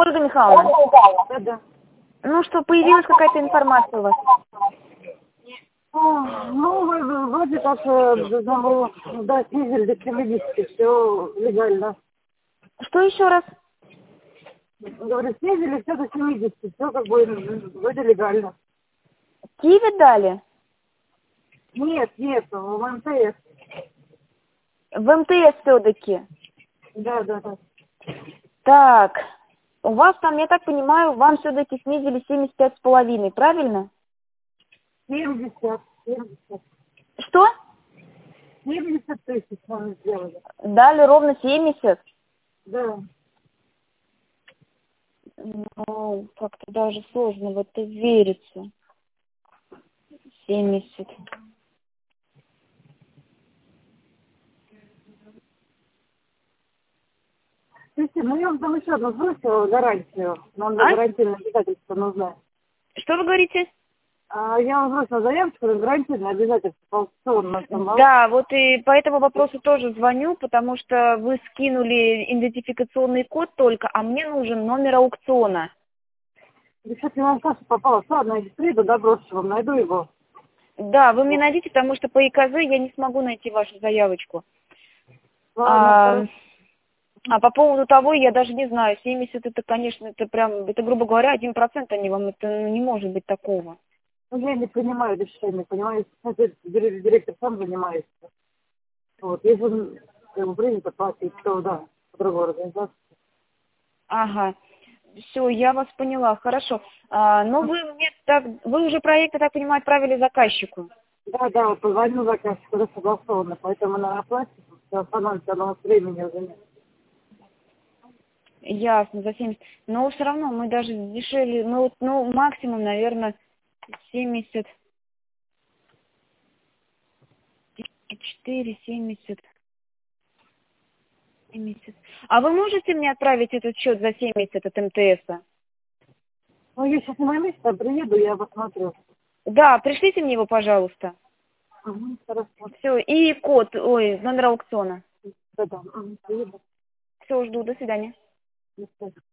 Ольга Михайловна, Да. ну что, появилась какая-то информация у вас? Ну, вроде как, да, снизили до 70, все легально. Что еще раз? Говорю, снизили все до 70, все как бы вроде легально. Киви дали? Нет, в МТС. В МТС все-таки. Да. Так, у вас там, я так понимаю, вам все-таки снизили 75,5, правильно? 70. Что? 70 тысяч мы сделали. Дали ровно 70? Да. Ну, как-то даже сложно в это верится. 70. Слушайте, ну я вам там еще одну сбросила гарантию. Нам А? гарантийное обязательство нужно. Что вы говорите? Я вам сбросила заявочку на гарантийное обязательство по аукциону. Да, вот и по этому вопросу тоже звоню, потому что вы скинули идентификационный код только, а мне нужен номер аукциона. Сейчас я вам в кассу попалась. Ладно, я приеду, доброшу вам, найду его. Да, вы мне найдите, потому что по ИКЗ я не смогу найти вашу заявочку. Ладно, А по поводу того, я даже не знаю, 70 это, конечно, это прям, это, грубо говоря, 1% они вам, это не может быть такого. ну, я не принимаю решения, понимаете? Это директор сам занимается. Вот, если он как бы принято платить, то да, по другой организации. Ага, все, я вас поняла, хорошо. Но вы мне так, вы уже проект, я так понимаю, отправили заказчику. Да, вот позвонил заказчику, уже согласовано, поэтому на оплате остановится одного времени уже нет. Ясно, за 70. Но все равно мы даже дешевле, ну максимум, наверное, 74, 70. А вы можете мне отправить этот счет за 70 от МТС? Ну, я сейчас на месте, а приеду, я посмотрю. Да, пришлите мне его, пожалуйста. Хорошо. Все, и код, номер аукциона. Да, приеду. Все, жду, до свидания. До свидания.